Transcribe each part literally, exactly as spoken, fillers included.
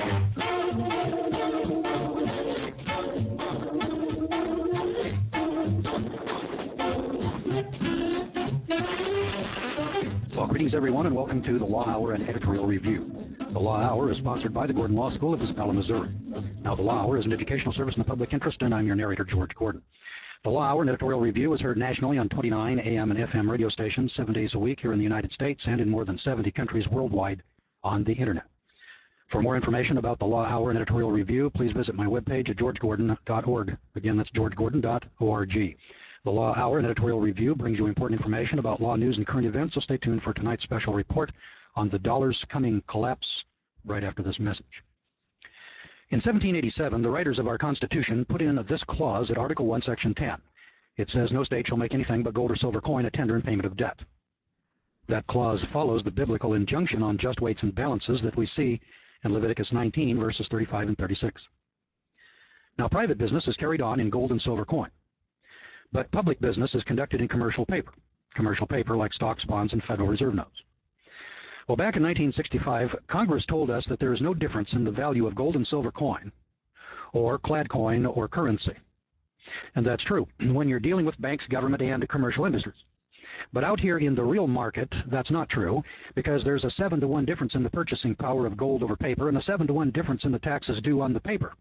Well, greetings everyone, and welcome to the Law Hour and Editorial Review. The Law Hour is sponsored by the Gordon Law School of Isabella, Missouri. Now, the Law Hour is an educational service in the public interest, and I'm your narrator, George Gordon. The Law Hour and Editorial Review is heard nationally on twenty-nine A M and F M radio stations seven days a week here in the United States and in more than seventy countries worldwide on the Internet. For more information about the Law Hour and Editorial Review, please visit my webpage at george gordon dot org. Again, that's george gordon dot org. The Law Hour and Editorial Review brings you important information about law news and current events, so stay tuned for tonight's special report on the dollar's coming collapse right after this message. In seventeen eighty-seven, the writers of our Constitution put in this clause at Article one, Section ten. It says, "No state shall make anything but gold or silver coin a tender in payment of debt." That clause follows the biblical injunction on just weights and balances that we see in Leviticus nineteen, verses thirty-five and thirty-six. Now, private business is carried on in gold and silver coin, but public business is conducted in commercial paper, commercial paper like stocks, bonds, and Federal Reserve notes. Well, back in nineteen sixty-five, Congress told us that there is no difference in the value of gold and silver coin, or clad coin, or currency. And that's true when you're dealing with banks, government, and commercial industries. But out here in the real market, that's not true, because there's a seven to one difference in the purchasing power of gold over paper, and a seven to one difference in the taxes due on the paper.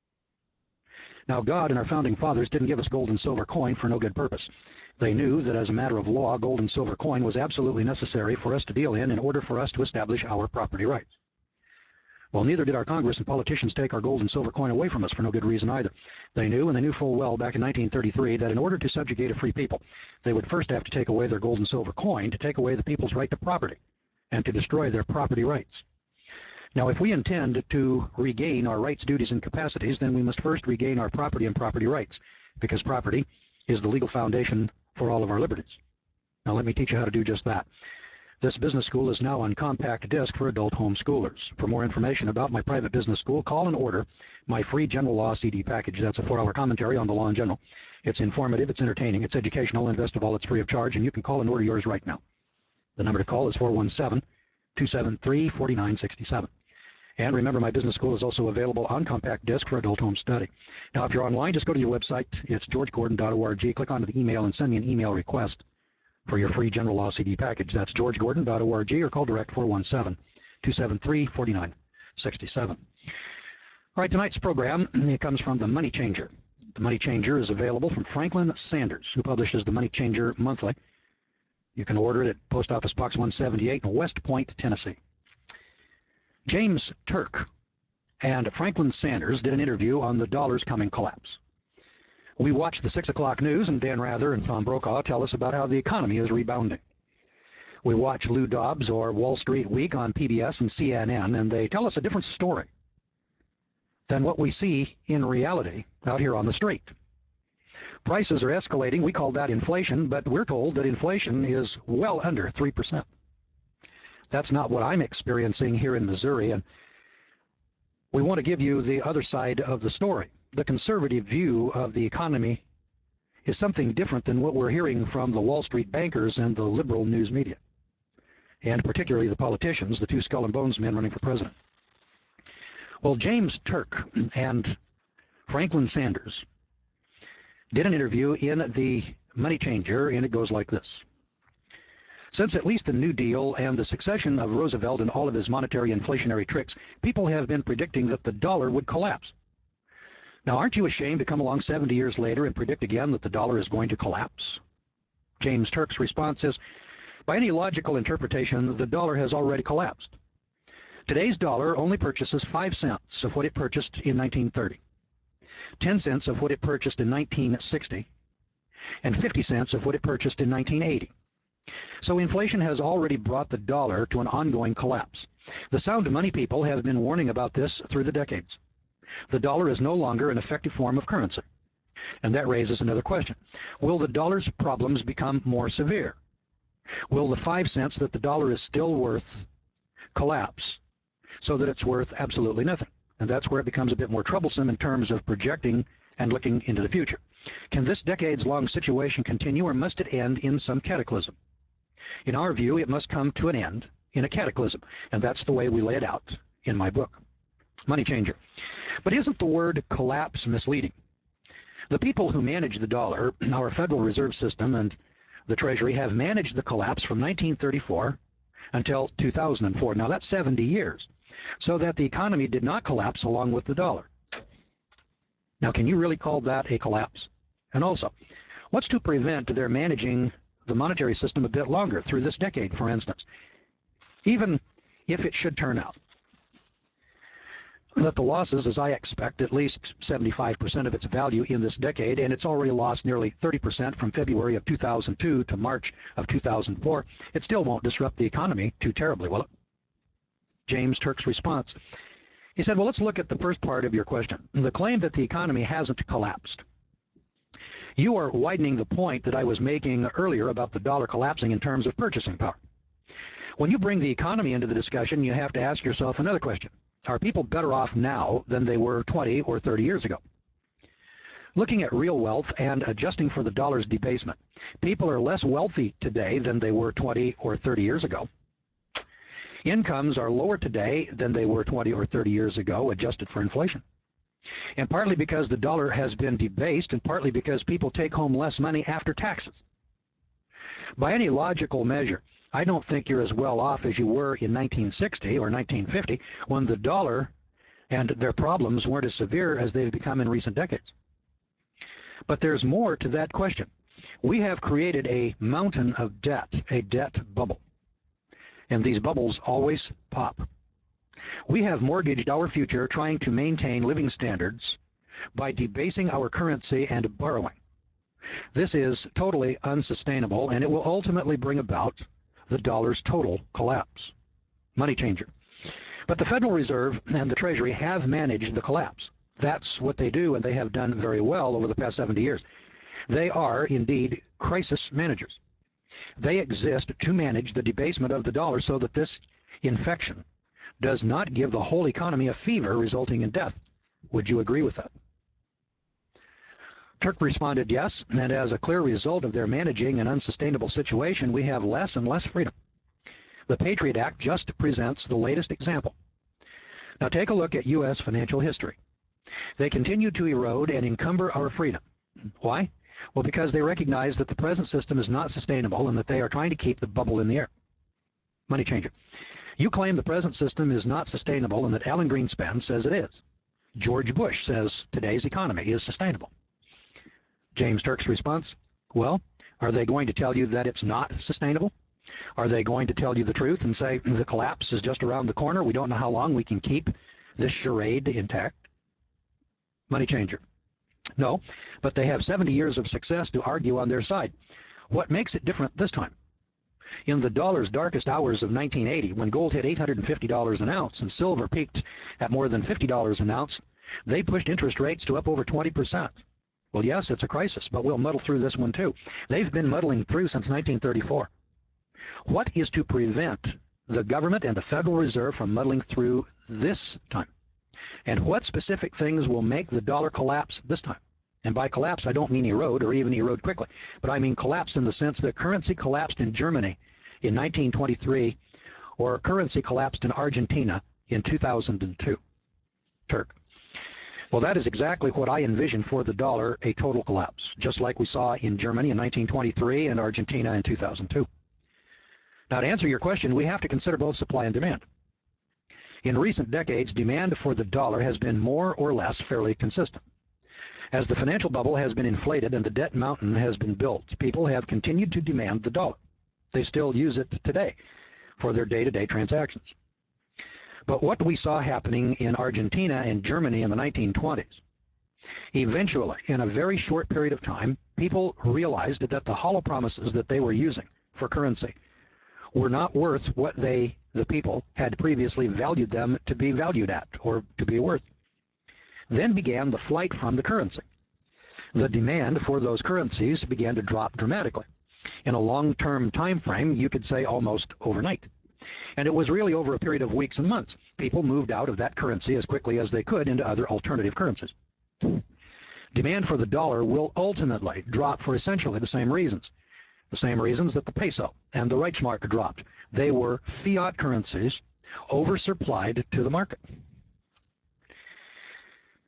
Now, God and our founding fathers didn't give us gold and silver coin for no good purpose. They knew that as a matter of law, gold and silver coin was absolutely necessary for us to deal in in order for us to establish our property rights. Well, neither did our Congress and politicians take our gold and silver coin away from us for no good reason either. They knew, and they knew full well back in nineteen thirty-three, that in order to subjugate a free people, they would first have to take away their gold and silver coin to take away the people's right to property and to destroy their property rights. Now, if we intend to regain our rights, duties, and capacities, then we must first regain our property and property rights, because property is the legal foundation for all of our liberties. Now, let me teach you how to do just that. This business school is now on compact disc for adult homeschoolers. For more information about my private business school, call and order my free general law C D package. That's a four-hour commentary on the law in general. It's informative, it's entertaining, it's educational, and best of all, it's free of charge, and you can call and order yours right now. The number to call is four one seven, two seven three, four nine six seven. And remember, my business school is also available on compact disc for adult home study. Now, if you're online, just go to your website. It's george gordon dot org. Click onto the email and send me an email request for your free general law C D package. That's george gordon dot org, or call direct four one seven, two seven three, four nine six seven. All right, tonight's program, it comes from The Money Changer. The Money Changer is available from Franklin Sanders, who publishes The Money Changer monthly. You can order it at Post Office Box one seventy-eight in West Point, Tennessee. James Turk and Franklin Sanders did an interview on the dollar's coming collapse. We watch the six o'clock news, and Dan Rather and Tom Brokaw tell us about how the economy is rebounding. We watch Lou Dobbs or Wall Street Week on P B S and C N N, and they tell us a different story than what we see in reality out here on the street. Prices are escalating. We call that inflation, but we're told that inflation is well under three percent. That's not what I'm experiencing here in Missouri, and we want to give you the other side of the story. The conservative view of the economy is something different than what we're hearing from the Wall Street bankers and the liberal news media, and particularly the politicians, the two skull and bones men running for president. Well, James Turk and Franklin Sanders did an interview in The Money Changer, and it goes like this. Since at least the New Deal and the succession of Roosevelt and all of his monetary inflationary tricks, people have been predicting that the dollar would collapse. Now, aren't you ashamed to come along seventy years later and predict again that the dollar is going to collapse? James Turk's response is, by any logical interpretation, the dollar has already collapsed. Today's dollar only purchases five cents of what it purchased in nineteen thirty, ten cents of what it purchased in nineteen sixty, and fifty cents of what it purchased in nineteen eighty. So inflation has already brought the dollar to an ongoing collapse. The sound money people have been warning about this through the decades. The dollar is no longer an effective form of currency. And that raises another question. Will the dollar's problems become more severe? Will the five cents that the dollar is still worth collapse so that it's worth absolutely nothing? And that's where it becomes a bit more troublesome in terms of projecting and looking into the future. Can this decades-long situation continue, or must it end in some cataclysm? In our view, it must come to an end in a cataclysm, and that's the way we lay it out in my book. Money changer. But isn't the word collapse misleading? The people who manage the dollar, our Federal Reserve System and the Treasury, have managed the collapse from nineteen thirty-four until two thousand four. Now that's seventy years, so that the economy did not collapse along with the dollar. Now, can you really call that a collapse? And also, what's to prevent their managing the monetary system a bit longer, through this decade, for instance, even if it should turn out that the losses, as I expect, at least seventy-five percent of its value in this decade, and it's already lost nearly thirty percent from February of two thousand two to March of two thousand four, it still won't disrupt the economy too terribly, will it? James Turk's response. He said, well, let's look at the first part of your question, the claim that the economy hasn't collapsed. You are widening the point that I was making earlier about the dollar collapsing in terms of purchasing power. When you bring the economy into the discussion, you have to ask yourself another question. Are people better off now than they were twenty or thirty years ago? Looking at real wealth and adjusting for the dollar's debasement, people are less wealthy today than they were twenty or thirty years ago. Incomes are lower today than they were twenty or thirty years ago, adjusted for inflation. And partly because the dollar has been debased, and partly because people take home less money after taxes. By any logical measure, I don't think you're as well off as you were in nineteen sixty or nineteen fifty, when the dollar and their problems weren't as severe as they've become in recent decades. But there's more to that question. We have created a mountain of debt, a debt bubble. And these bubbles always pop. We have mortgaged our future trying to maintain living standards by debasing our currency and borrowing. This is totally unsustainable, and it will ultimately bring about the dollar's total collapse. Money changer. But the Federal Reserve and the Treasury have managed the collapse. That's what they do, and they have done very well over the past seventy years. They are, indeed, crisis managers. They exist to manage the debasement of the dollar so that this infection does not give the whole economy a fever resulting in death. Would you agree with that? Turk responded, yes, and as a clear result of their managing an unsustainable situation, we have less and less freedom. The Patriot Act just presents the latest example. Now take a look at U S financial history. They continue to erode and encumber our freedom. Why? Well, because they recognize that the present system is not sustainable and that they are trying to keep the bubble in the air. Money changer. You claim the present system is not sustainable and that Alan Greenspan says it is. George Bush says today's economy is sustainable. James Turk's response, well, are they going to tell you that it's not sustainable? Are they going to tell you the truth and say the collapse is just around the corner? We don't know how long we can keep this charade intact? Money changer. No, but they have seventy years of success to argue on their side. What makes it different this time? In the dollar's darkest hours of nineteen eighty, when gold hit eight hundred fifty dollars an ounce and silver peaked at more than fifty dollars an ounce, they pushed interest rates to up over twenty percent. Well, yes, it's a crisis, but we'll muddle through this one too. They've been muddling through since nineteen thirty-four. What is to prevent the government and the Federal Reserve from muddling through this time? And what specific things will make the dollar collapse this time? And by collapse, I don't mean erode or even erode quickly, but I mean collapse in the sense that currency collapsed in Germany in nineteen twenty-three or currency collapsed in Argentina in two thousand two. Turk. Well, that is exactly what I envision for the dollar, a total collapse, just like we saw in Germany in nineteen twenty-three and Argentina in two thousand two. Now, to answer your question, we have to consider both supply and demand. In recent decades, demand for the dollar has been more or less fairly consistent. As the financial bubble has been inflated and the debt mountain has been built, people have continued to demand the dollar. They still use it today for their day-to-day transactions. But what we saw happening in Argentina and Germany in the nineteen twenties, eventually, in a very short period of time, people realized that the hollow promises that they were using for currency were not worth what they, the people, had previously valued them to be valued at or to be worth. Then began the flight from the currency. The demand for those currencies began to drop dramatically. In a long-term time frame, you could say almost overnight. And it was really over a period of weeks and months. People moved out of that currency as quickly as they could into other alternative currencies. Demand for the dollar will ultimately drop for essentially the same reasons. The same reasons that the peso and the Reichsmark dropped. They were fiat currencies oversupplied to the market.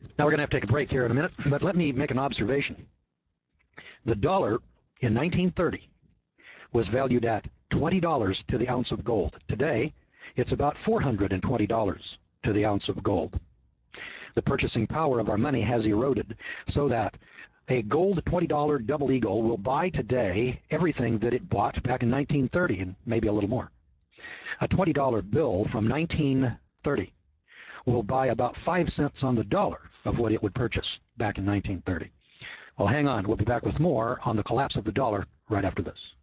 Now we're going to have to take a break here in a minute, but let me make an observation. The dollar in nineteen thirty was valued at twenty dollars to the ounce of gold. Today, it's about four hundred twenty dollars to the ounce of gold. The purchasing power of our money has eroded so that a gold twenty dollar double eagle will buy today everything that it bought back in nineteen thirty, and maybe a little more. A twenty dollar bill from nineteen thirty will buy about five cents on the dollar of what it would purchase back in nineteen thirty. Well, hang on. We'll be back with more on the collapse of the dollar right after this.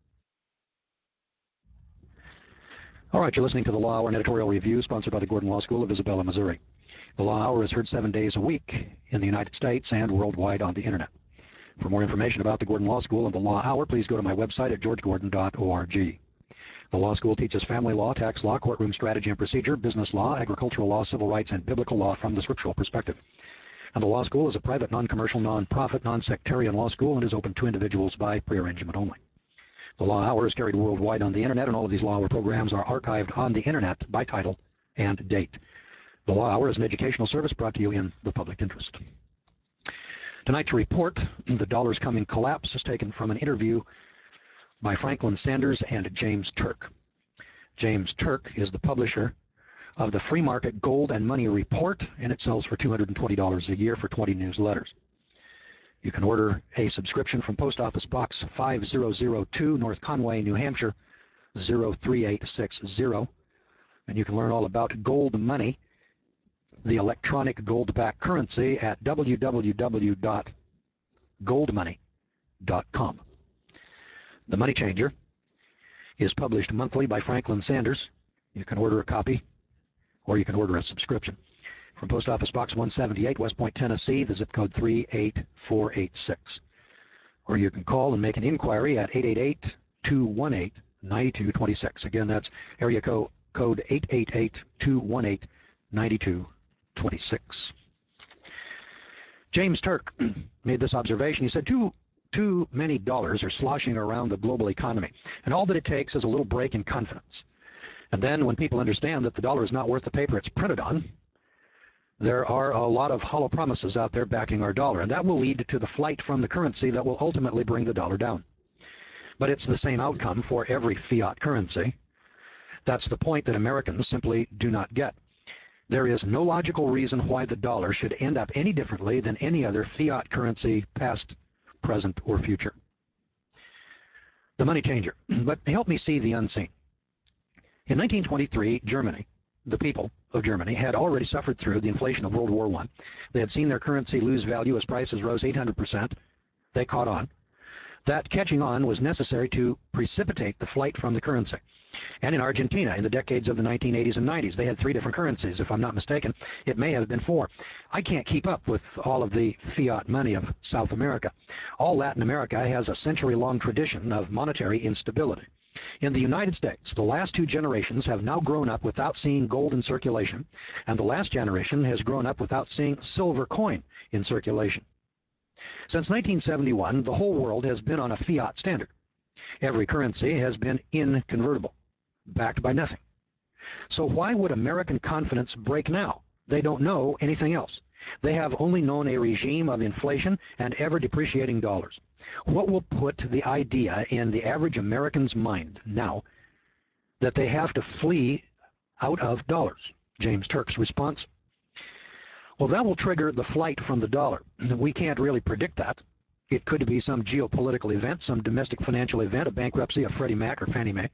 All right, you're listening to the Law Hour, an editorial review sponsored by the Gordon Law School of Isabella, Missouri. The Law Hour is heard seven days a week in the United States and worldwide on the Internet. For more information about the Gordon Law School and the Law Hour, please go to my website at george gordon dot org. The law school teaches family law, tax law, courtroom strategy and procedure, business law, agricultural law, civil rights, and biblical law from the scriptural perspective. And the law school is a private, non-commercial, non-profit, non-sectarian law school and is open to individuals by prearrangement only. The Law Hour is carried worldwide on the Internet, and all of these Law Hour programs are archived on the Internet by title and date. The Law Hour is an educational service brought to you in the public interest. Tonight's report, The Dollar's Coming Collapse, is taken from an interview by Franklin Sanders and James Turk. James Turk is the publisher of the Free Market Gold and Money Report, and it sells for two hundred twenty dollars a year for twenty newsletters. You can order a subscription from Post Office Box five thousand two, North Conway, New Hampshire, zero three eight six zero, and you can learn all about gold money, the electronic gold-backed currency, at w w w dot gold money dot com. The Money Changer is published monthly by Franklin Sanders. You can order a copy, or you can order a subscription. From Post Office Box one seventy-eight, West Point, Tennessee, the zip code three eight four eight six. Or you can call and make an inquiry at eight eight eight, two one eight, nine two two six. Again, that's area code, code eight eight eight, two one eight, nine two two six. James Turk made this observation. He said, too, too many dollars are sloshing around the global economy, and all that it takes is a little break in confidence. And then when people understand that the dollar is not worth the paper it's printed on, there are a lot of hollow promises out there backing our dollar, and that will lead to the flight from the currency that will ultimately bring the dollar down. But it's the same outcome for every fiat currency. That's the point that Americans simply do not get. There is no logical reason why the dollar should end up any differently than any other fiat currency, past, present, or future. The Money Changer. But help me see the unseen. In nineteen twenty-three, Germany, the people of Germany, had already suffered through the inflation of World War One. They had seen their currency lose value as prices rose eight hundred percent. They caught on. That catching on was necessary to precipitate the flight from the currency. And in Argentina, in the decades of the nineteen eighties and nineties, they had three different currencies, if I'm not mistaken. It may have been four. I can't keep up with all of the fiat money of South America. All Latin America has a century-long tradition of monetary instability. In the United States, the last two generations have now grown up without seeing gold in circulation, and the last generation has grown up without seeing silver coin in circulation. Since nineteen seventy-one, the whole world has been on a fiat standard. Every currency has been inconvertible, backed by nothing. So why would American confidence break now? They don't know anything else. They have only known a regime of inflation and ever-depreciating dollars. What will put the idea in the average American's mind now that they have to flee out of dollars? James Turk's response: well, that will trigger the flight from the dollar. We can't really predict that. It could be some geopolitical event, some domestic financial event, a bankruptcy of Freddie Mac or Fannie Mae.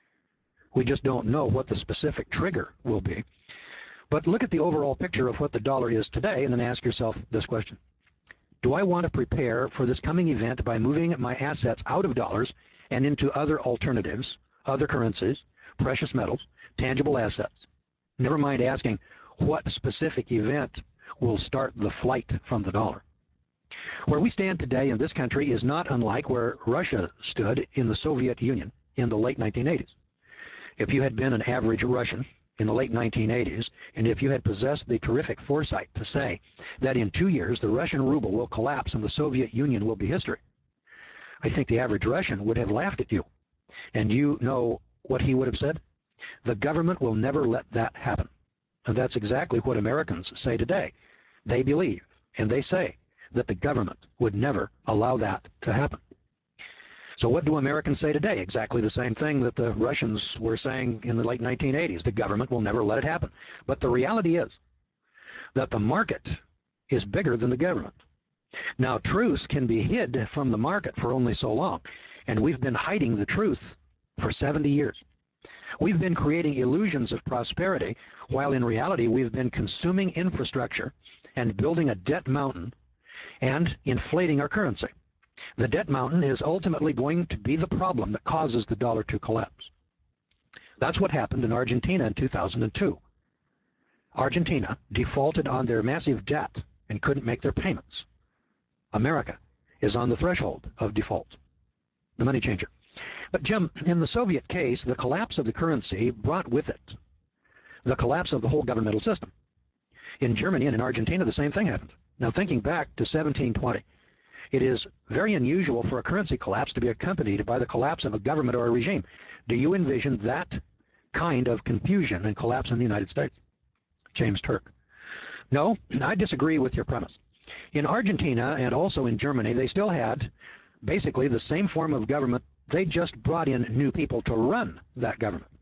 We just don't know what the specific trigger will be. But look at the overall picture of what the dollar is today, and then ask yourself this question. Do I want to prepare for this coming event by moving my assets out of dollars and into other alternatives, other currencies, precious metals, tangible assets? Never mind asking what specific event will start the flight from the dollar. Where we stand today in this country is not unlike where Russia stood in the Soviet Union in the late nineteen eighties. If you had been an average Russian in the late nineteen eighties, and if you had possessed the terrific foresight to say that in two years the Russian ruble will collapse and the Soviet Union will be history, I think the average Russian would have laughed at you. And you know what he would have said? The government will never let that happen. And that's exactly what Americans say today. They believe And they say that the government would never allow that to happen. So what do Americans say today? Exactly the same thing that the Russians were saying in the late nineteen eighties. The government will never let it happen. But the reality is that the market is bigger than the government. Now, truth can be hid from the market for only so long, and we've been hiding the truth for seventy years. We've been creating illusions of prosperity, while in reality we've been consuming infrastructure and building a debt mountain and inflating our currency. The debt mountain is ultimately going to be the problem that causes the dollar to collapse. That's what happened in Argentina in two thousand two. Argentina defaulted on their massive debt and couldn't make their payments. America is on the threshold of default. The money changer. But Jim, in the Soviet case, the collapse of the currency brought with it the collapse of the whole governmental system. In Germany and in Argentina, the same thing happened. Now, thinking back to seventeen twenty, it is very unusual for a currency collapse to be accompanied by the collapse of a government or a regime. Do you envision that kind of confusion and collapse in the United States? James Turk. No, I disagree with your premise. In Argentina and also in Germany, they still had basically the same form of government. They just brought in new people to run that government.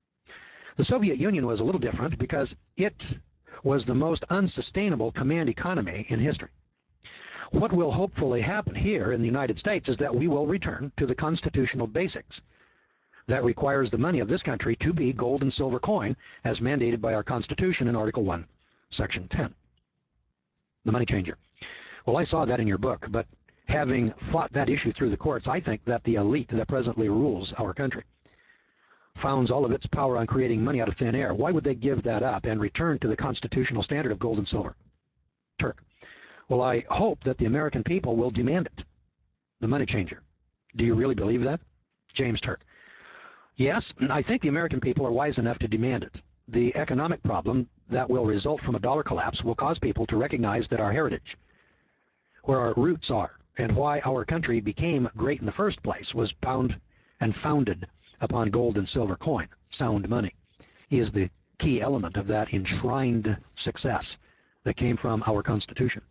The Soviet Union was a little different because it was the most unsustainable command economy in history. What will hopefully happen here in the United States is that we will return to the constitutional basics. That requires the money of this country to be gold and silver coin as mandated by our Constitution in Article one, Section ten. The money changer. Well, I saw that in your book, but having fought that issue through the courts, I think that the elite that presently rules our country founds all of its power on creating money out of thin air. Why would they give that up and return to the constitutional standard of gold and silver? Turk. Well, I hope that the American people will demand it. The money changer. Do you really believe that? James Turk. Yes, I think the American people are wise enough to demand it. The economic problem that will result from a dollar collapse will cause people to recognize that our heritage, where our roots are, and why our country became great in the first place was bound and founded upon gold and silver coin. Sound money is the key element of that enshrined success that came from our Constitution.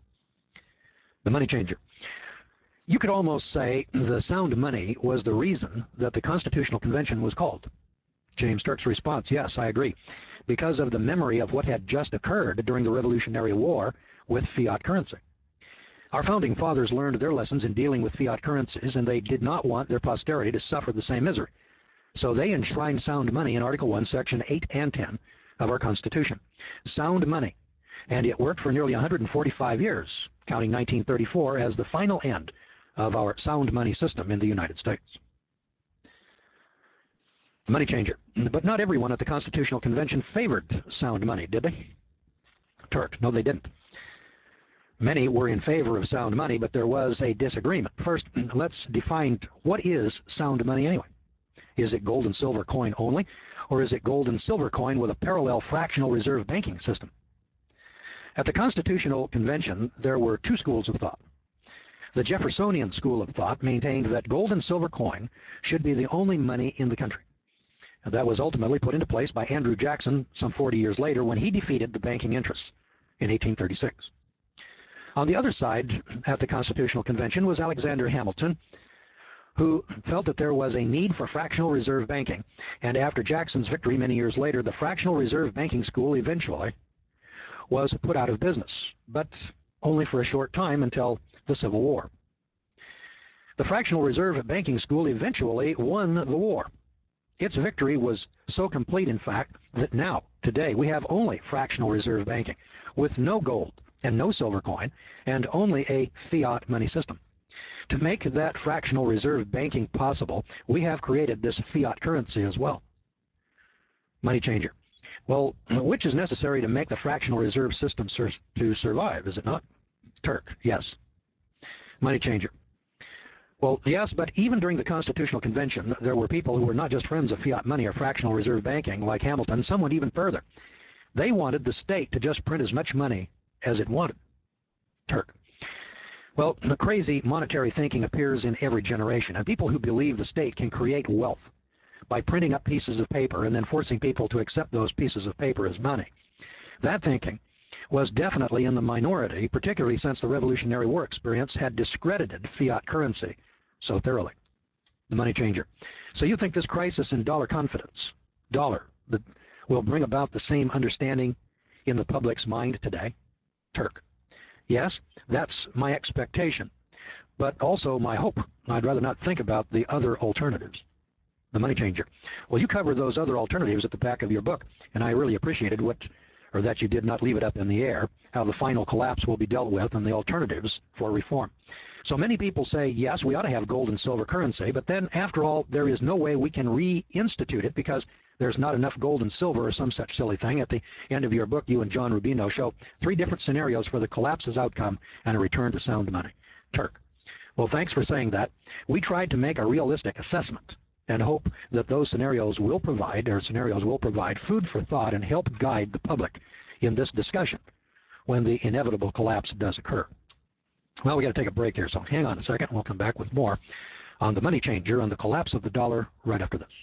The money changer. You could almost say the sound money was the reason that the Constitutional Convention was called. James Turk's response, yes, I agree, because of the memory of what had just occurred during the Revolutionary War with fiat currency. Our founding fathers learned their lessons in dealing with fiat currencies, and they did not want their posterity to suffer the same misery. So they enshrined sound money in Article one, Section eight and ten of our Constitution. Sound money. And it worked for nearly one hundred forty-five years, counting nineteen thirty-four as the final end of our sound money system in the United States. The money changer. But not everyone at the Constitutional Convention favored sound money, did they? Turk. No, they didn't. Many were in favor of sound money, but there was a disagreement. First, let's define what is sound money anyway. Is it gold and silver coin only, or is it gold and silver coin with a parallel fractional reserve banking system? At the Constitutional Convention, there were two schools of thought. The Jeffersonian school of thought maintained that gold and silver coin should be the only money in the country. And that was ultimately put into place by Andrew Jackson some forty years later when he defeated the banking interests in eighteen thirty-six. On the other side at the Constitutional Convention was Alexander Hamilton, who felt that there was a need for fractional reserve banking. And after Jackson's victory many years later, the fractional reserve banking school eventually was put out of business, but only for a short time until the Civil War. The fractional reserve banking school eventually won the war. Its victory was so complete, in fact, that now, today, we have only fractional reserve banking with no gold and no silver coin and only a fiat money system. To make that fractional reserve banking possible, we have created this fiat currency as well. Money changer. Well, which is necessary to make the fractional reserve system sur to survive, is it not? Turk, yes. Money changer. Well, yes, but even during the Constitutional Convention, there were people who were not just friends of fiat money or fractional reserve banking, like Hamilton. Some went even further. They wanted the state to just print as much money as it wanted. Turk. Well, the crazy monetary thinking appears in every generation, and people who believe the state can create wealth by printing up pieces of paper and then forcing people to accept those pieces of paper as money. That thinking was definitely in the minority, particularly since the Revolutionary War experience had discredited fiat currency so thoroughly. The money changer. So you think this crisis in dollar confidence, dollar, that will bring about the same understanding in the public's mind today? Turk. Yes, that's my expectation, but also my hope. I'd rather not think about the other alternatives. The money changer. Well, you cover those other alternatives at the back of your book, and I really appreciated what, or that you did not leave it up in the air, how the final collapse will be dealt with and the alternatives for reform. So many people say, yes, we ought to have gold and silver currency, but then after all, there is no way we can reinstitute it because there's not enough gold and silver or some such silly thing. At the end of your book, you and John Rubino show three different scenarios for the collapse's outcome and a return to sound money. Turk. Well, thanks for saying that. We tried to make a realistic assessment and hope that those scenarios will provide, or scenarios will provide food for thought and help guide the public in this discussion when the inevitable collapse does occur. Well, we got to take a break here, so hang on a second. We'll come back with more on the money changer and the collapse of the dollar right after this.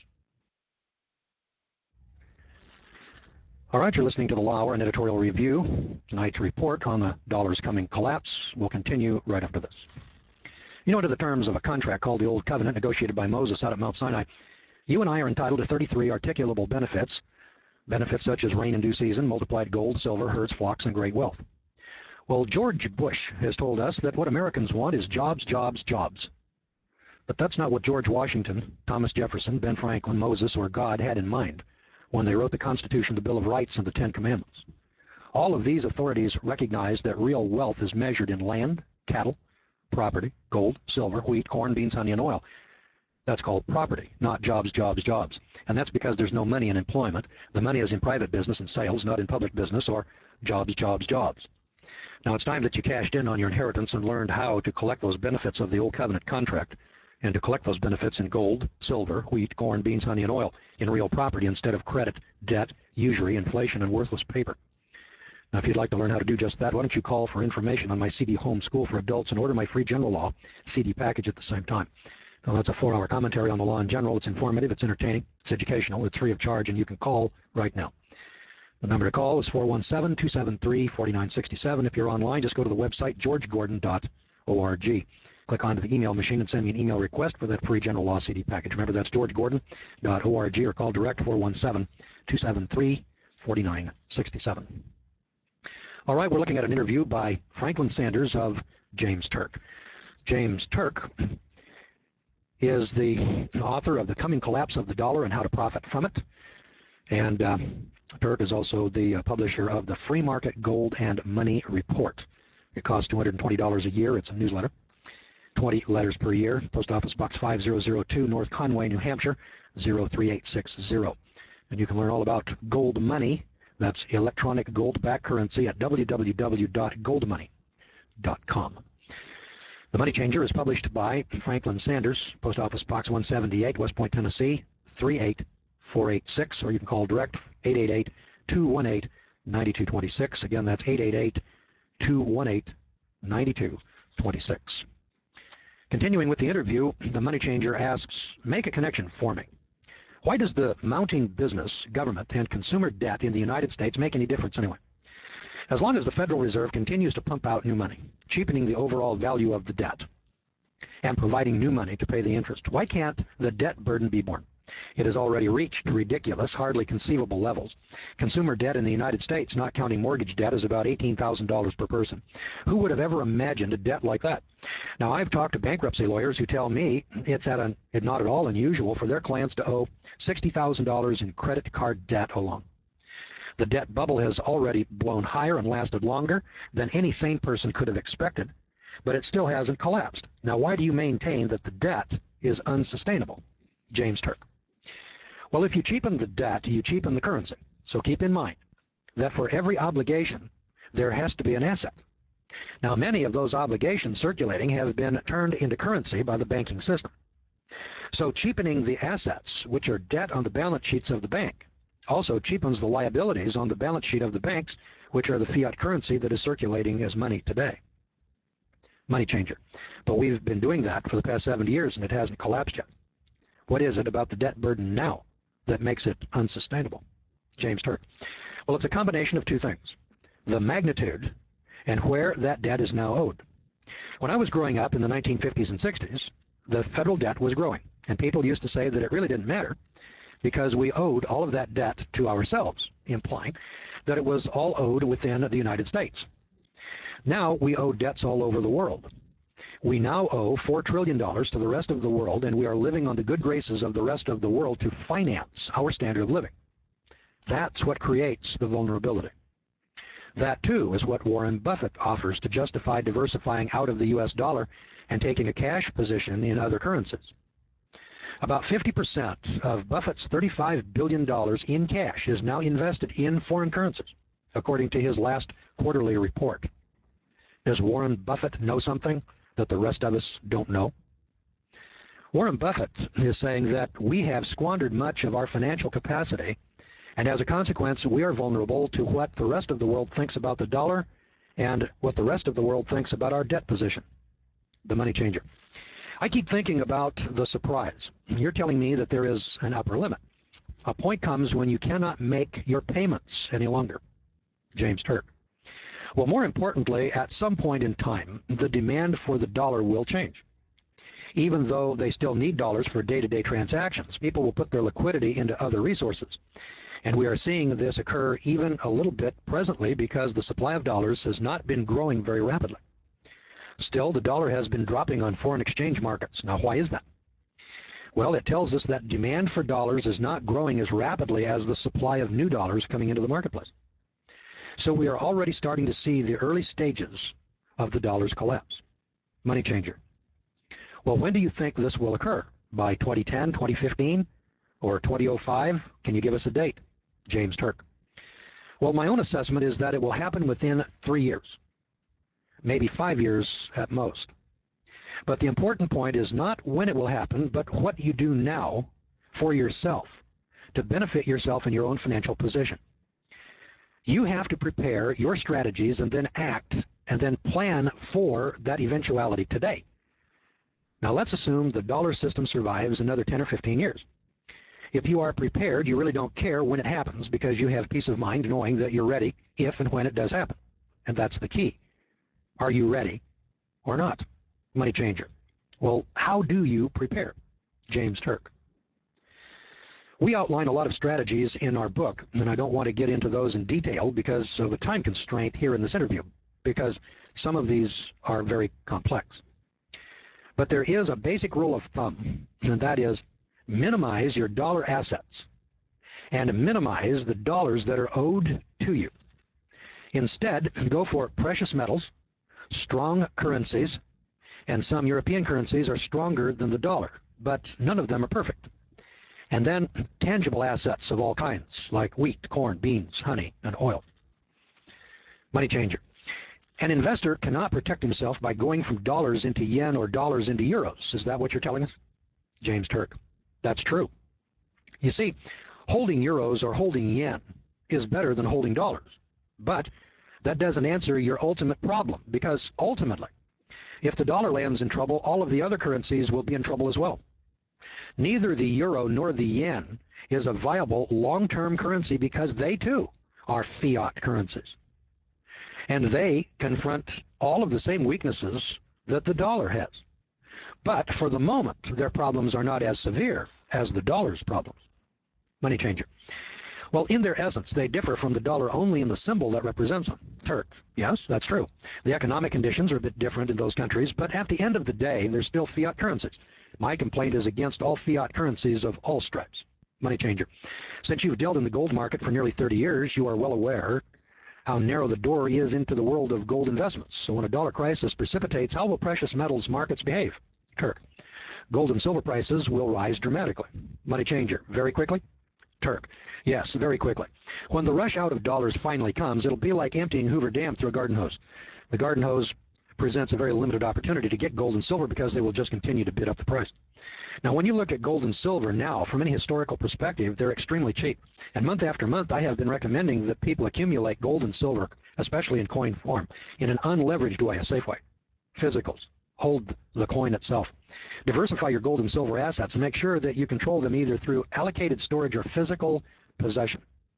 All right, you're listening to the Law Hour and Editorial Review. Tonight's report on the dollar's coming collapse will continue right after this. You know, under the terms of a contract called the Old Covenant negotiated by Moses out at Mount Sinai, you and I are entitled to thirty-three articulable benefits, benefits such as rain in due season, multiplied gold, silver, herds, flocks, and great wealth. Well, George Bush has told us that what Americans want is jobs, jobs, jobs. But that's not what George Washington, Thomas Jefferson, Ben Franklin, Moses, or God had in mind when they wrote the Constitution, the Bill of Rights, and the Ten Commandments. All of these authorities recognize that real wealth is measured in land, cattle, property, gold, silver, wheat, corn, beans, honey, and oil. That's called property, not jobs, jobs, jobs. And that's because there's no money in employment. The money is in private business and sales, not in public business or jobs, jobs, jobs. Now it's time that you cashed in on your inheritance and learned how to collect those benefits of the Old Covenant contract and to collect those benefits in gold, silver, wheat, corn, beans, honey, and oil in real property instead of credit, debt, usury, inflation, and worthless paper. Now, if you'd like to learn how to do just that, why don't you call for information on my C D Home School for Adults and order my free general law C D package at the same time. Now, that's a four-hour commentary on the law in general. It's informative, it's entertaining, it's educational, it's free of charge, and you can call right now. The number to call is four one seven, two seven three, four nine six seven. If you're online, just go to the website, george gordon dot org. Click onto the email machine and send me an email request for that free general law C D package. Remember, that's george gordon dot org or call direct four one seven, two seven three, four nine six seven. All right, we're looking at an interview by Franklin Sanders of James Turk. James Turk is the author of The Coming Collapse of the Dollar and How to Profit from It. And uh, Turk is also the uh, publisher of the Free Market Gold and Money Report. It costs two hundred twenty dollars a year. It's a newsletter. twenty letters per year. Post Office Box five zero zero two, North Conway, New Hampshire, zero three eight six zero. And you can learn all about gold money. That's electronic gold-backed currency at w w w dot gold money dot com. The Money Changer is published by Franklin Sanders, Post Office Box one seventy-eight, West Point, Tennessee, three eight four eight six, or you can call direct eight eight eight, two one eight, nine two two six. Again, that's eight eight eight, two one eight, nine two two six. Continuing with the interview, the Money Changer asks, make a connection for me. Why does the mounting business, government, and consumer debt in the United States make any difference anyway? As long as the Federal Reserve continues to pump out new money, cheapening the overall value of the debt, and providing new money to pay the interest, why can't the debt burden be borne? It has already reached ridiculous, hardly conceivable levels. Consumer debt in the United States, not counting mortgage debt, is about eighteen thousand dollars per person. Who would have ever imagined a debt like that? Now, I've talked to bankruptcy lawyers who tell me it's at an, it's not at all unusual for their clients to owe sixty thousand dollars in credit card debt alone. The debt bubble has already blown higher and lasted longer than any sane person could have expected, but it still hasn't collapsed. Now, why do you maintain that the debt is unsustainable? James Turk. Well, if you cheapen the debt, you cheapen the currency. So keep in mind that for every obligation, there has to be an asset. Now, many of those obligations circulating have been turned into currency by the banking system. So cheapening the assets, which are debt on the balance sheets of the bank, also cheapens the liabilities on the balance sheet of the banks, which are the fiat currency that is circulating as money today. Money changer. But we've been doing that for the past seventy years, and it hasn't collapsed yet. What is it about the debt burden now that makes it unsustainable? James Turk. Well, it's a combination of two things. the magnitude, and where that debt is now owed. When I was growing up in the nineteen fifties and sixties, the federal debt was growing, and people used to say that it really didn't matter because we owed all of that debt to ourselves, implying that it was all owed within the United States. Now we owe debts all over the world. We now owe four trillion dollars to the rest of the world, and we are living on the good graces of the rest of the world to finance our standard of living. That's what creates the vulnerability. That, too, is what Warren Buffett offers to justify diversifying out of the U S dollar and taking a cash position in other currencies. About fifty percent of Buffett's thirty-five billion dollars in cash is now invested in foreign currencies, according to his last quarterly report. Does Warren Buffett know something that the rest of us don't know? Warren Buffett is saying that we have squandered much of our financial capacity, and as a consequence, we are vulnerable to what the rest of the world thinks about the dollar and what the rest of the world thinks about our debt position. The money changer. I keep thinking about the surprise. You're telling me that there is an upper limit. A point comes when you cannot make your payments any longer. James Turk. Well, more importantly, at some point in time, the demand for the dollar will change. Even though they still need dollars for day-to-day transactions, people will put their liquidity into other resources. And we are seeing this occur even a little bit presently because the supply of dollars has not been growing very rapidly. Still, the dollar has been dropping on foreign exchange markets. Now, why is that? Well, it tells us that demand for dollars is not growing as rapidly as the supply of new dollars coming into the marketplace. So we are already starting to see the early stages of the dollar's collapse. Money changer. Well, when do you think this will occur? By twenty ten, twenty fifteen, or twenty oh five? Can you give us a date? James Turk. Well, my own assessment is that it will happen within three years, maybe five years at most. But the important point is not when it will happen, but what you do now for yourself to benefit yourself in your own financial position. You have to prepare your strategies and then act and then plan for that eventuality today. Now let's assume the dollar system survives another ten or fifteen years. If you are prepared, you really don't care when it happens because you have peace of mind knowing that you're ready if and when it does happen. And that's the key. Are you ready or not? Money changer. Well, how do you prepare? James Turk. We outline a lot of strategies in our book, and I don't want to get into those in detail because of a time constraint here in this interview, because some of these are very complex. But there is a basic rule of thumb, and that is minimize your dollar assets and minimize the dollars that are owed to you. Instead, go for precious metals, strong currencies, and some European currencies are stronger than the dollar, but none of them are perfect. And then tangible assets of all kinds, like wheat, corn, beans, honey, and oil. Money changer. An investor cannot protect himself by going from dollars into yen or dollars into euros. Is that what you're telling us? James Turk. That's true. You see, holding euros or holding yen is better than holding dollars. But that doesn't answer your ultimate problem, because ultimately, if the dollar lands in trouble, all of the other currencies will be in trouble as well. Neither the euro nor the yen is a viable long-term currency because they, too, are fiat currencies. And they confront all of the same weaknesses that the dollar has. But for the moment, their problems are not as severe as the dollar's problems. Money changer. Well, in their essence, they differ from the dollar only in the symbol that represents them. Turk. Yes, that's true. The economic conditions are a bit different in those countries, but at the end of the day, they're still fiat currencies. My complaint is against all fiat currencies of all stripes. Money changer. Since you've dealt in the gold market for nearly thirty years, you are well aware how narrow the door is into the world of gold investments. So when a dollar crisis precipitates, how will precious metals markets behave? Turk. Gold and silver prices will rise dramatically. Money changer. Very quickly? Turk. Yes, very quickly. When the rush out of dollars finally comes, it'll be like emptying Hoover Dam through a garden hose. The garden hose presents a very limited opportunity to get gold and silver because they will just continue to bid up the price. Now, when you look at gold and silver now, from any historical perspective, they're extremely cheap. And month after month, I have been recommending that people accumulate gold and silver, especially in coin form, in an unleveraged way, a safe way. Physicals. Hold the coin itself. Diversify your gold and silver assets and make sure that you control them either through allocated storage or physical possession.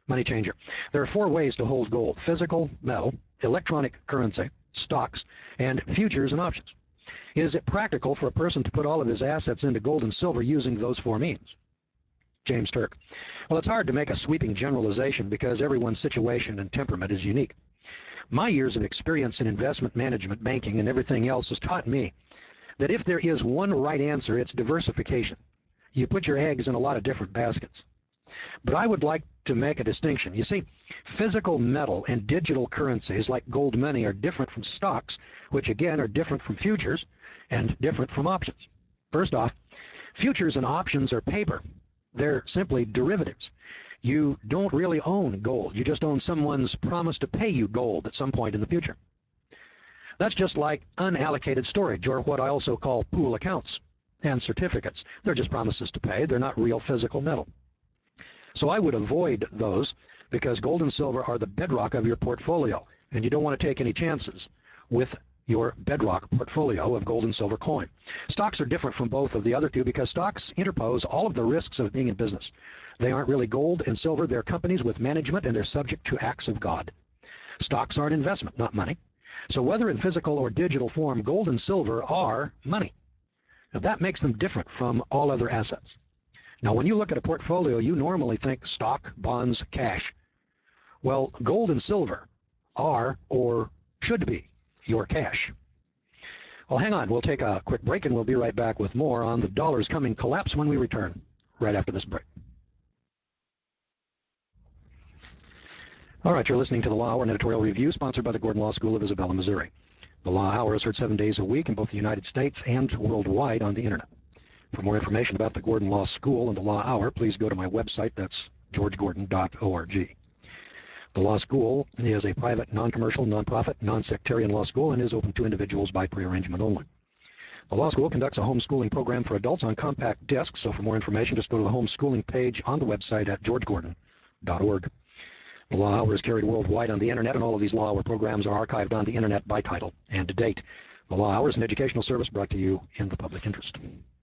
Money changer. There are four ways to hold gold: physical, metal, electronic currency, stocks, and futures and options. Is it practical for a person to put all of his assets into gold and silver using those four means? James Turk. Well, it's hard to make a sweeping generalization because everyone's situation and temperament is unique. My years of experience in investment management, banking, and everything else has taught me that if there is one right answer, it's diversification. You put your eggs in a lot of different baskets. But I would like to make a distinction. You see, physical metal and digital currencies like gold money are different from stocks, which again are different from futures and different from options. First off, futures and options are paper. They're simply derivatives. You don't really own gold. You just own someone's promise to pay you gold at some point in the future. That's just like unallocated storage, or what I also call pool accounts and certificates. They're just promises to pay. They're not real physical metal. So I would avoid those because gold and silver are the bedrock of your portfolio, and you don't want to take any chances with your bedrock portfolio of gold and silver coin. Stocks are different from both of the other two because stocks interpose all of the risks of being in business. They aren't really gold and silver. They're companies with management, and they're subject to acts of God. Stocks are an investment, not money. So whether in physical or digital form, gold and silver are money. Now that makes them different from all other assets. Now, when you look at a portfolio, you normally think stock, bonds, cash. Well, gold and silver are, or should be, your cash. Well, hang on. We'll take a quick break, and we'll be right back with more on the dollar's coming collapse when we return, right after this break. All right, you're listening to the Law Hour, an editorial review sponsored by the Gordon Law School of Isabella, Missouri. The Law Hour is heard seven days a week in both the United States and worldwide on the Internet. For more information about the Gordon Law School and the Law Hour, please go to my website. That's george gordon dot org. The Law School is a private, non-commercial, non-profit, non-sectarian law school and is open to individuals by prearrangement only. The Law School conducts a homeschooling program for adults on compact discs, so for more information, just go to the homeschooling page on the website at george gordon dot org. The Law Hour is carried worldwide on the Internet, and all of these Law Hour programs are archived on the Internet by title and date. The Law Hour is an educational service brought to you in the public interest.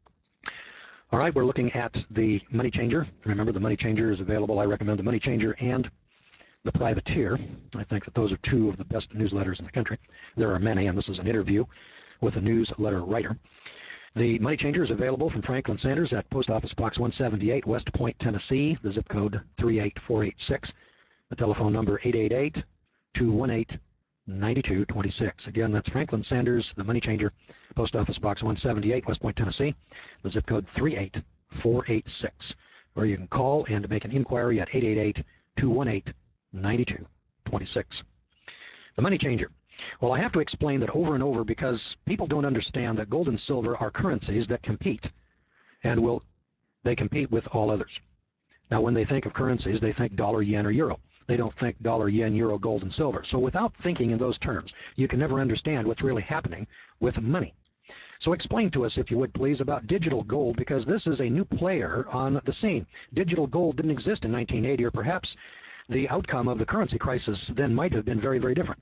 All right, we're looking at the Money Changer. Remember, the Money Changer is available. I recommend the Money Changer and the Privateer. I think that those are two of the best newsletters in the country. There are many, and this is an interview with a newsletter writer. The Money Changer is available from Franklin Sanders at Post Office Box one seventy-eight, West Point, Tennessee, the zip code three eight four eight six, the telephone number eight eight eight, two one eight, nine two two six. Again, that's Franklin Sanders, the Money Changer, Post Office Box one seventy-eight, West Point, Tennessee, the zip code three eight four eight six, or you can call and make an inquiry at eight eight eight, two one eight, nine two two six. The Money Changer. Well, I have to explain that over and over because people don't understand that gold and silver are currencies that compete, and will they compete with all others. Now, when they think of currencies, they think dollar, yen, or euro. They don't think dollar, yen, euro, gold, and silver. So without thinking in those terms, you can never understand what's really happening with money. So explain to us, if you would please, about digital gold, because this is a new player on the scene. Digital gold didn't exist in nineteen eighty, or perhaps the outcome of the currency crisis then might have been very, very different.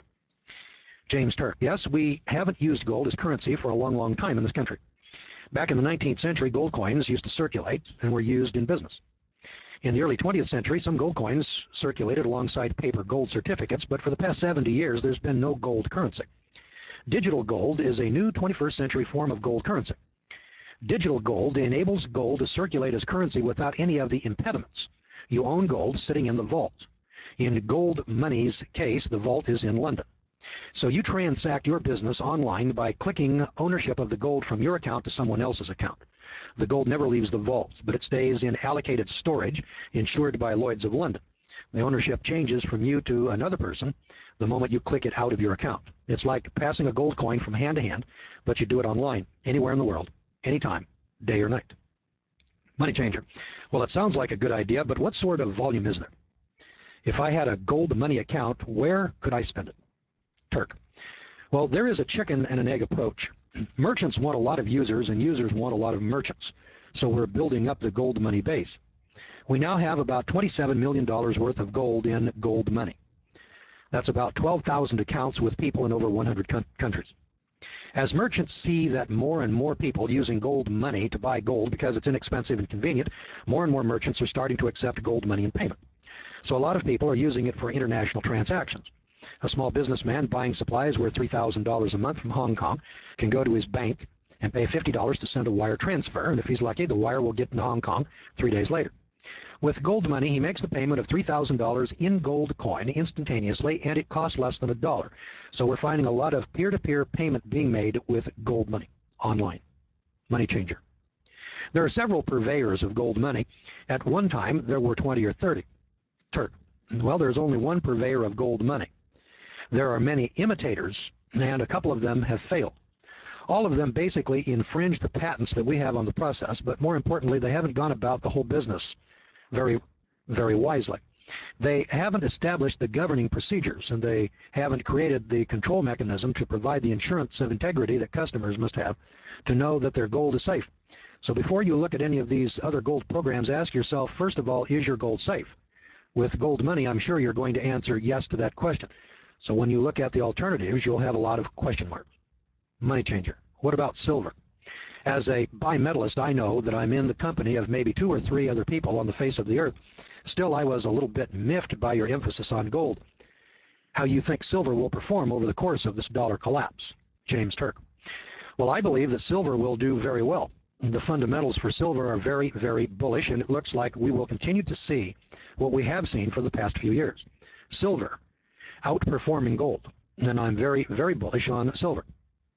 James Turk. Yes, we haven't used gold as currency for a long, long time in this country. Back in the nineteenth century, gold coins used to circulate and were used in business. In the early twentieth century, some gold coins circulated alongside paper gold certificates, but for the past seventy years, there's been no gold currency. Digital gold is a new twenty-first century form of gold currency. Digital gold enables gold to circulate as currency without any of the impediments. You own gold sitting in the vault. In gold money's case, the vault is in London. So you transact your business online by clicking ownership of the gold from your account to someone else's account. The gold never leaves the vault, but it stays in allocated storage insured by Lloyd's of London. The ownership changes from you to another person the moment you click it out of your account. It's like passing a gold coin from hand to hand, but you do it online, anywhere in the world, anytime, day or night. Money Changer. Well, it sounds like a good idea, but what sort of volume is there? If I had a gold money account, where could I spend it? Turk. Well, there is a chicken and an egg approach. Merchants want a lot of users, and users want a lot of merchants. So we're building up the gold money base. We now have about twenty-seven million dollars worth of gold in gold money. That's about twelve thousand accounts with people in over one hundred countries. As merchants see that more and more people using gold money to buy gold because it's inexpensive and convenient, more and more merchants are starting to accept gold money in payment. So a lot of people are using it for international transactions. A small businessman buying supplies worth three thousand dollars a month from Hong Kong can go to his bank and pay fifty dollars to send a wire transfer, and if he's lucky, the wire will get in Hong Kong three days later. With gold money, he makes the payment of three thousand dollars in gold coin instantaneously, and it costs less than a dollar. So we're finding a lot of peer-to-peer payment being made with gold money online. Money changer. There are several purveyors of gold money. At one time, there were twenty or thirty. Turk. Well, there's only one purveyor of gold money. There are many imitators, and a couple of them have failed. All of them basically infringe the patents that we have on the process, but more importantly, they haven't gone about the whole business very, very wisely. They haven't established the governing procedures, and they haven't created the control mechanism to provide the insurance of integrity that customers must have to know that their gold is safe. So before you look at any of these other gold programs, ask yourself, first of all, is your gold safe? With gold money, I'm sure you're going to answer yes to that question. So when you look at the alternatives, you'll have a lot of question marks. Money changer. What about silver? As a bimetallist, I know that I'm in the company of maybe two or three other people on the face of the earth. Still, I was a little bit miffed by your emphasis on gold. How you think silver will perform over the course of this dollar collapse? James Turk. Well, I believe that silver will do very well. The fundamentals for silver are very, very bullish, and it looks like we will continue to see what we have seen for the past few years. Silver outperforming gold, and I'm very, very bullish on silver.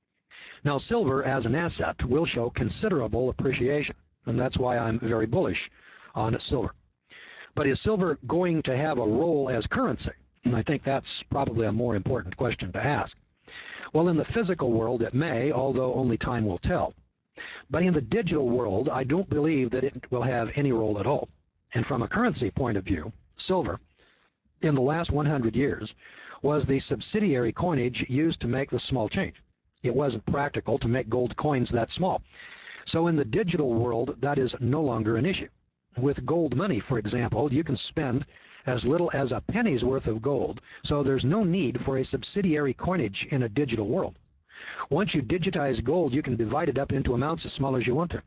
Now, silver as an asset will show considerable appreciation, and that's why I'm very bullish on silver. But is silver going to have a role as currency? And I think that's probably a more important question to ask. Well, in the physical world, it may, although only time will tell. But in the digital world, I don't believe that it will have any role at all. And from a currency point of view, silver, in the last one hundred years, was the subsidiary coinage used to make the small change. It wasn't practical to make gold coins that small. So in the digital world, that is no longer an issue. With gold money, for example, you can spend as little as a penny's worth of gold, so there's no need for a subsidiary coinage in a digital world. Once you digitize gold, you can divide it up into amounts as small as you want to.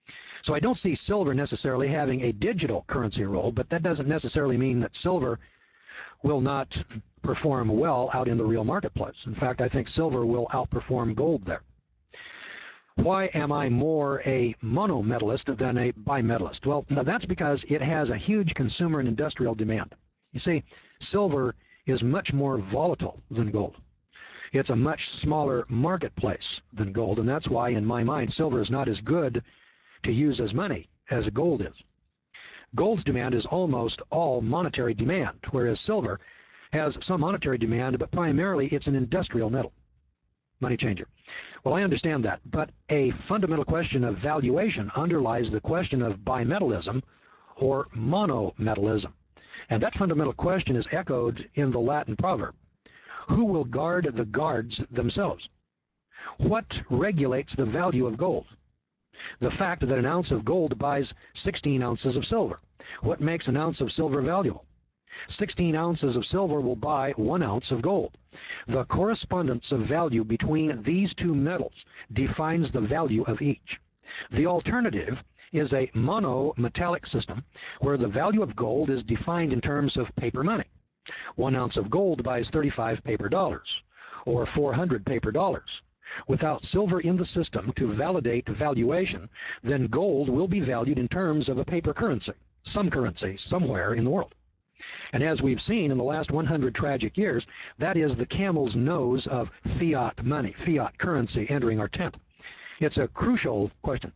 So I don't see silver necessarily having a digital currency role, but that doesn't necessarily mean that silver will not perform well out in the real marketplace. In fact, I think silver will outperform gold there. Why am I more a monometallist than a bimetallist? Well, that's because it has a huge consumer and industrial demand. You see, silver is much more volatile than gold. It's a much smaller marketplace than gold, and that's why, in my mind, silver is not as good to use as money as gold is. Gold's demand is almost all monetary demand, whereas silver has some monetary demand, but primarily it's an industrial metal. Money changer. Well, I understand that, but a fundamental question of valuation underlies the question of bimetallism or monometallism. And that fundamental question is echoed in the Latin proverb. Who will guard the guards themselves? What regulates the value of gold? The fact that an ounce of gold buys sixteen ounces of silver. What makes an ounce of silver valuable? sixteen ounces of silver will buy one ounce of gold. The correspondence of value between these two metals defines the value of each. The alternative is a monometallic system where the value of gold is defined in terms of paper money. One ounce of gold buys thirty-five paper dollars, or four hundred paper dollars. Without silver in the system to validate valuation, then gold will be valued in terms of a paper currency, some currency somewhere in the world. And as we've seen in the last one hundred tragic years, that is the camel's nose of fiat money, fiat currency entering our tent. It's a crucial question,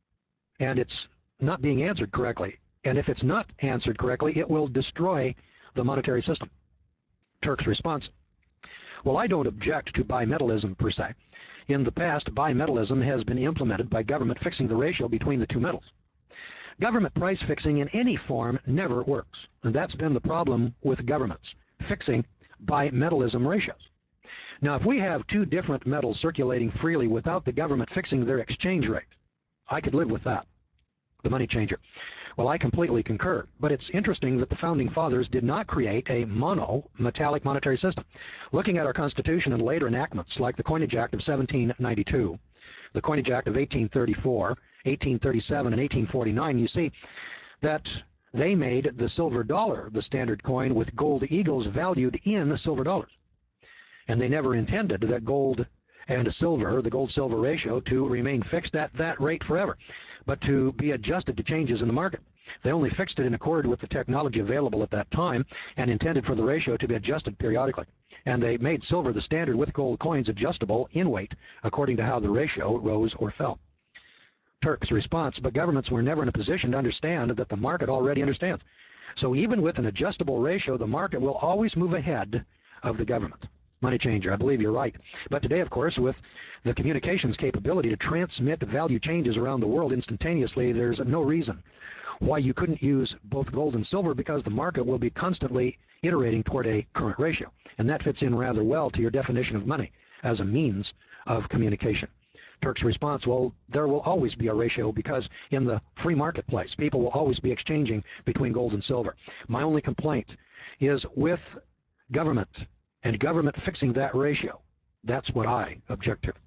and it's not being answered correctly. And if it's not answered correctly, it will destroy the monetary system. Turk's response. Well, I don't object to bimetallism per se. In the past, bimetallism has been implemented by government fixing the ratio between the two metals. Government price fixing in any form never works, and that's been the problem with governments, fixing bimetallism ratios. Now, if we have two different metals circulating freely without the government fixing their exchange rate, I could live with that. The money changer. Well, I completely concur, but it's interesting that the Founding Fathers did not create a mono-metallic monetary system. Looking at our Constitution and later enactments like the Coinage Act of seventeen ninety-two, the Coinage Act of eighteen thirty-four, eighteen thirty-seven, and eighteen forty-nine, you see that they made the silver dollar the standard coin with gold eagles valued in silver dollars. And they never intended that gold and silver, the gold-silver ratio, to remain fixed at that rate forever, but to be adjusted to changes in the market. They only fixed it in accord with the technology available at that time and intended for the ratio to be adjusted periodically. And they made silver the standard with gold coins adjustable in weight according to how the ratio rose or fell. Turk's response: but governments were never in a position to understand that the market already understands. So even with an adjustable ratio, the market will always move ahead of the government. Money changer, I believe you're right. But today, of course, with the communications capability to transmit value changes around the world instantaneously, there's no reason why you couldn't use both gold and silver, because the market will be constantly iterating toward a current ratio. And that fits in rather well to your definition of money as a means of communication. Turk's response: well, there will always be a ratio, because in the free marketplace, people will always be exchanging between gold and silver. My only complaint is with government and government fixing that ratio. That's what I object to.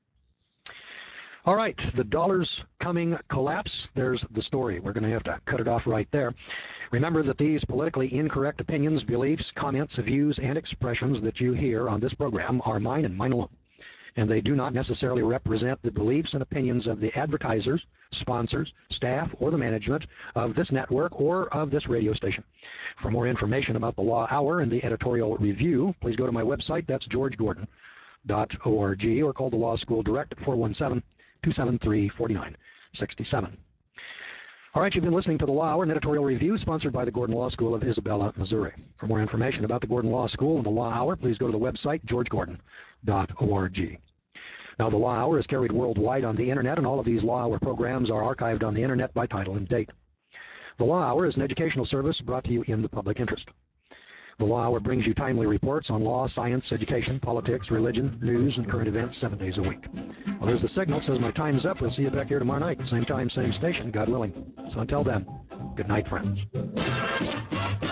All right, the dollar's coming collapse. There's the story. We're going to have to cut it off right there. Remember that these politically incorrect opinions, beliefs, comments, views, and expressions that you hear on this program are mine and mine alone. And they do not necessarily represent the beliefs and opinions of the advertisers, sponsors, staff, or the management of this network or of this radio station. For more information about the Law Hour and the editorial review, please go to my website. That's george gordon dot org, or call the Law School direct at four one seven, two seven three, four nine six seven. All right, you've been listening to the Law Hour, an editorial review sponsored by the Gordon Law School of Isabella, Missouri. For more information about the Gordon Law School and the Law Hour, please go to the website george gordon dot org. Now, the Law Hour is carried worldwide on the Internet, and all of these Law Hour programs are archived on the Internet by title and date. The Law Hour is an educational service brought to you in the public interest. The Law Hour brings you timely reports on law, science, education, politics, religion, news, and current events seven days a week. Well, there's the signal. It says my time's up. We'll see you back here tomorrow night. Same time, same station, God willing. So until then, good night, friends.